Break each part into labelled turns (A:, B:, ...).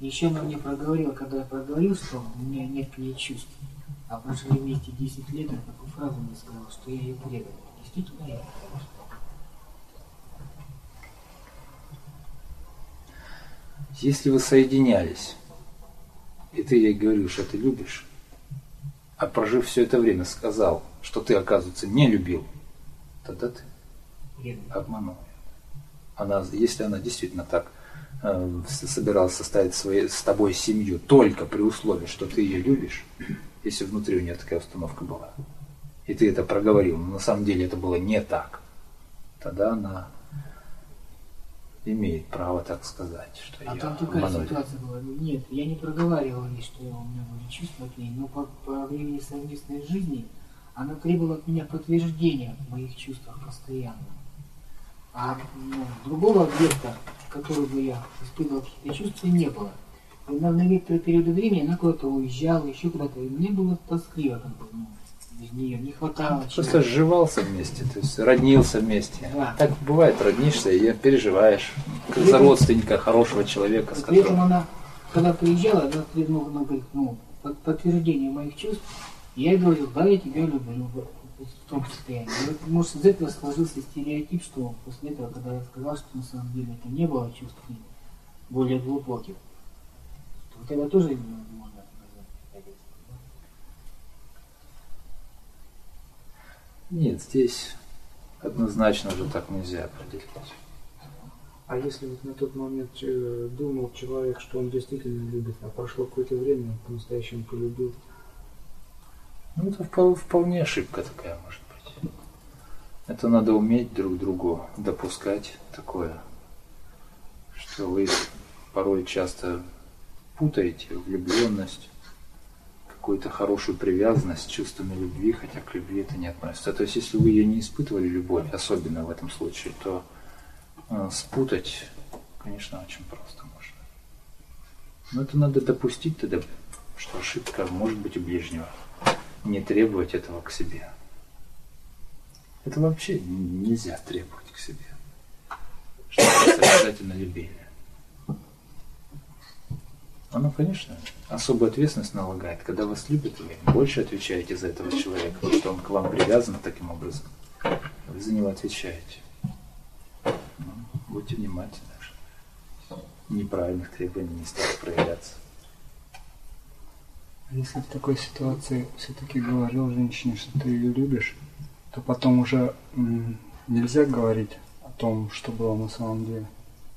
A: Еще она мне проговорила, когда я проговорил, что у меня нет к ней чувств. А прошли вместе 10 лет, она такую фразу мне сказала, что я ее предал. Действительно, я.
B: Если вы соединялись, и ты ей говорил, что ты любишь, а прожив все это время сказал, что ты, оказывается, не любил, тогда ты обманул. Если она действительно так собиралась составить с тобой семью только при условии, что ты ее любишь, если внутри у нее такая установка была, и ты это проговорил, но на самом деле это было не так, тогда она имеет право так сказать, что
A: а
B: я
A: там такая
B: обманули.
A: ситуация была. Нет, я не проговаривал ей, что у меня были чувства к ней, но по времени совместной жизни она требовала от меня подтверждения в моих чувствах постоянно. А другого объекта, который бы я испытывал какие-то чувства, не было. И на некоторые периоды времени она куда-то уезжала, еще куда-то, и мне было тоскливо, как бы, без нее не хватало чего-то.
B: Просто сживался вместе, то есть роднился вместе.
A: Да.
B: Так бывает, роднишься и переживаешь как за родственника, хорошего человека, с
A: При этом
B: которым...
A: она, когда приезжала, она требовала, она говорит, подтверждение моих чувств. Я ей говорил, да, я тебя люблю, в том состоянии. И вот, может, из этого сложился стереотип, что после этого, когда я сказал, что на самом деле это не было чувств более глубоких, то вот это тоже можно назвать.
B: Нет, здесь однозначно уже так нельзя определить.
C: А если вот на тот момент думал человек, что он действительно любит, а прошло какое-то время, он по-настоящему полюбил?
B: Ну, это вполне ошибка такая может быть. Это надо уметь друг другу допускать такое, что вы порой часто путаете влюбленность, какую-то хорошую привязанность с чувствами любви, хотя к любви это не относится. То есть, если вы ее не испытывали, любовь, особенно в этом случае, то спутать, конечно, очень просто можно. Но это надо допустить тогда, что ошибка может быть у ближнего. Не требовать этого к себе. Это вообще нельзя требовать к себе. Чтобы вас обязательно любили. Оно, конечно, особую ответственность налагает. Когда вас любят, вы больше отвечаете за этого человека, потому что он к вам привязан таким образом. Вы за него отвечаете. Будьте внимательны, чтобы неправильных требований не стало проявляться.
D: Если в такой ситуации все-таки говорил женщине, что ты ее любишь, то потом уже нельзя говорить о том, что было на самом деле.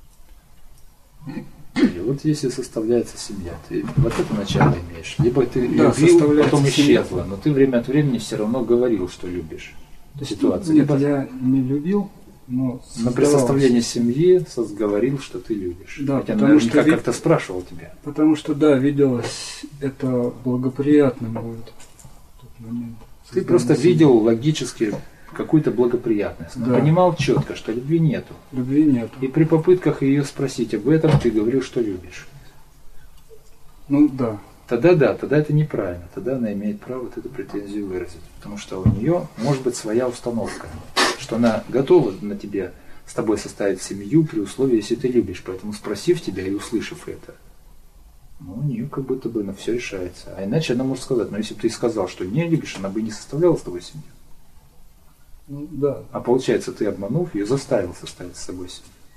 B: И вот если составляется семья, ты вот это начало имеешь. Либо ты любил, потом исчезла, но ты время от времени все равно говорил, что любишь. Ситуацию.
D: Нет, я не любил, но
B: при составлении семьи говорил, что ты любишь.
D: Да,
B: хотя
D: потому что
B: как-то спрашивал тебя.
D: Потому что, да, виделось это благоприятным будет в тот момент.
B: Ты просто видел логически какую-то благоприятность. Но понимал четко, что любви нету.
D: Любви нету.
B: И при попытках ее спросить об этом, ты говорил, что любишь.
D: Ну да.
B: Тогда это неправильно. Тогда она имеет право вот эту претензию выразить. Потому что у нее может быть своя установка. Что она готова с тобой составить семью при условии, если ты любишь. Поэтому, спросив тебя и услышав это, у нее как будто бы на все решается. А иначе она может сказать, если бы ты сказал, что не любишь, она бы не составляла с тобой семью.
D: Ну, да.
B: А получается, ты, обманув ее, заставил составить с собой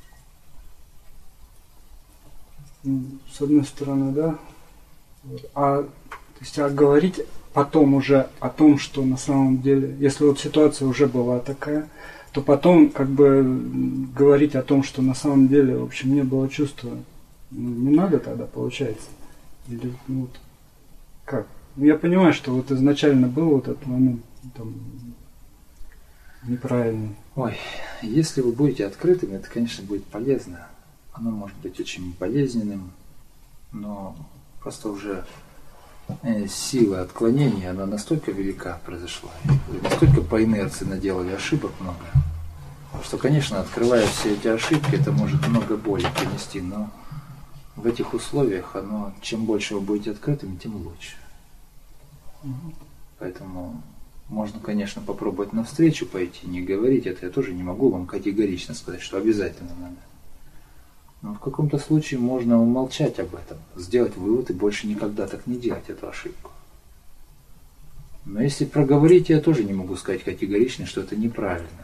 B: семью.
D: С одной стороны, да. А говорить потом уже о том, что на самом деле, если вот ситуация уже была такая, то потом как бы говорить о том, что на самом деле, в общем, не было чувства, не надо тогда, получается. Или, как? Я понимаю, что вот изначально был вот этот момент там, неправильный.
B: Ой, если вы будете открытыми, это, конечно, будет полезно. Оно может быть очень болезненным, но просто уже сила отклонения, она настолько велика произошла, и настолько по инерции наделали ошибок много, что, конечно, открывая все эти ошибки, это может много боли принести, но в этих условиях чем больше вы будете открытыми, тем лучше. Поэтому можно, конечно, попробовать навстречу пойти, не говорить это, я тоже не могу вам категорично сказать, что обязательно надо. Но в каком-то случае можно умолчать об этом, сделать вывод и больше никогда так не делать эту ошибку. Но если проговорить, я тоже не могу сказать категорично, что это неправильно.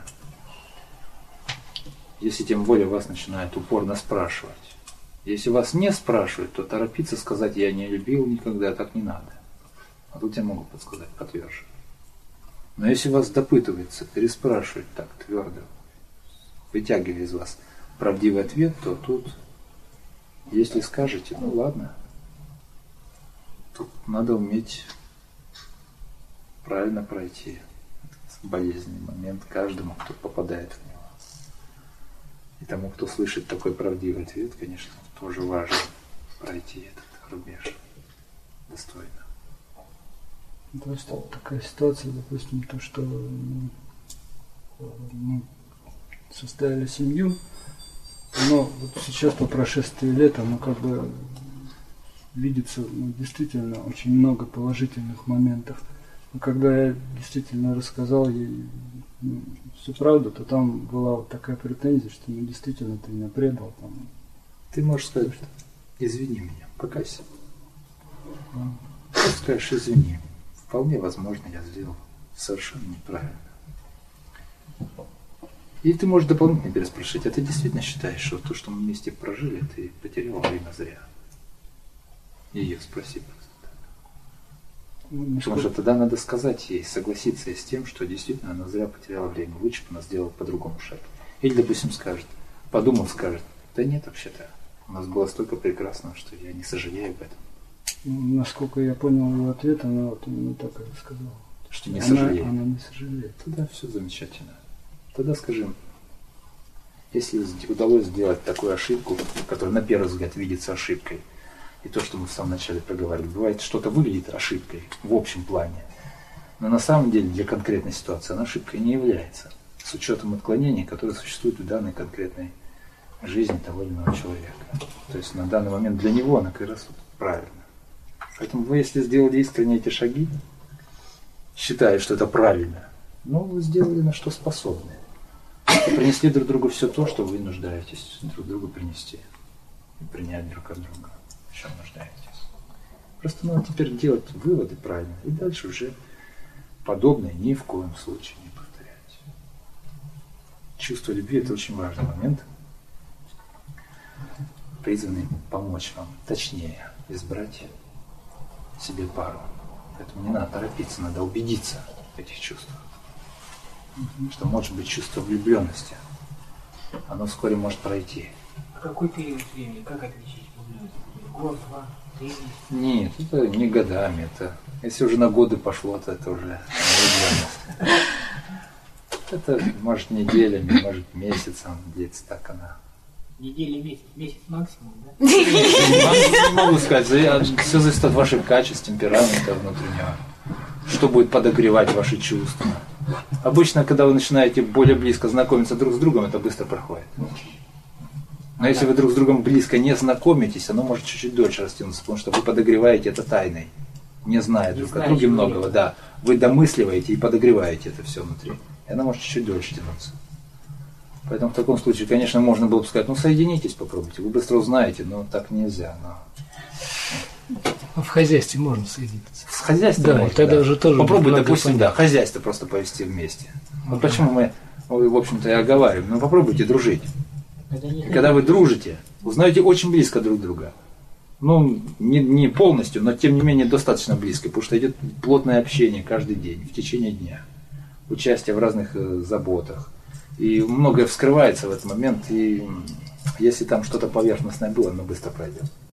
B: Если тем более вас начинают упорно спрашивать. Если вас не спрашивают, то торопиться сказать «я не любил никогда», так не надо. А тут я могу подсказать потверже. Но если вас допытывается, переспрашивают так твердо, вытягивая из вас правдивый ответ, то тут, если скажете, ну ладно, тут надо уметь правильно пройти болезненный момент каждому, кто попадает в него. И тому, кто слышит такой правдивый ответ, конечно, тоже важно пройти этот рубеж достойно.
D: То есть такая ситуация, допустим, то, что мы составили семью, но вот сейчас по прошествии лет оно как бы видится действительно очень много положительных моментов. И когда я действительно рассказал ей всю правду, то там была вот такая претензия, что действительно ты меня предал. Там.
B: Ты можешь сказать, что извини меня, покайся. Ты скажешь извини. Вполне возможно, я сделал совершенно неправильно. И ты можешь дополнительно переспросить, а ты действительно считаешь, что то, что мы вместе прожили, ты потерял время зря? Ее спроси просто так. Потому что тогда надо сказать ей, согласиться с тем, что действительно она зря потеряла время. Лучше бы она сделала по-другому шаг. Или, допустим, скажет, подумал, скажет, да нет, вообще-то, у нас было столько прекрасного, что я не сожалею об этом.
D: Насколько я понял ее ответ, она вот именно так и сказала.
B: Что не сожалеет.
D: Она не сожалеет.
B: Тогда все замечательно. Тогда скажи, если удалось сделать такую ошибку, которая на первый взгляд видится ошибкой, и то, что мы в самом начале проговорили, бывает, что-то выглядит ошибкой в общем плане, но на самом деле для конкретной ситуации она ошибкой не является, с учетом отклонений, которые существуют в данной конкретной жизни того или иного человека. То есть на данный момент для него она как раз правильно. Поэтому вы, если сделали искренне эти шаги, считая, что это правильно, но вы сделали на что способны. И принесли друг другу все то, что вы нуждаетесь друг другу принести. И принять друг от друга, в чем нуждаетесь. Просто надо теперь делать выводы правильно. И дальше уже подобное ни в коем случае не повторять. Чувство любви – это очень важный момент, призванный помочь вам точнее избрать себе пару. Поэтому не надо торопиться, надо убедиться в этих чувствах. Что может быть чувство влюбленности. Оно вскоре может пройти.
A: А какой период времени? Как отличить влюбленность? Год, 2, 3 месяца?
B: Нет, это не годами. Это, если уже на годы пошло, то это уже не влюбленность. Это может неделями, может месяцем длится так она.
A: Неделя, месяц. Месяц максимум, да?
B: Не могу сказать. Все зависит от ваших качеств, темперамента внутреннего. Что будет подогревать ваши чувства. Обычно, когда вы начинаете более близко знакомиться друг с другом, это быстро проходит. Но если вы друг с другом близко не знакомитесь, оно может чуть-чуть дольше растянуться, потому что вы подогреваете это тайной, не зная друг о друге многого. Да. Вы домысливаете и подогреваете это все внутри. И оно может чуть-чуть дольше тянуться. Поэтому в таком случае, конечно, можно было бы сказать, ну соединитесь, попробуйте, вы быстро узнаете, но так нельзя.
E: В хозяйстве можно соединиться.
B: В хозяйстве
E: да,
B: можно,
E: тогда
B: да.
E: уже тоже
B: попробуй, допустим, да, хозяйство просто повести вместе. Вот почему мы, в общем-то, и оговариваем, ну попробуйте дружить. И когда вы дружите, узнаете очень близко друг друга. Ну, не полностью, но тем не менее достаточно близко, потому что идет плотное общение каждый день, в течение дня. Участие в разных заботах. И многое вскрывается в этот момент, и если там что-то поверхностное было, оно быстро пройдет.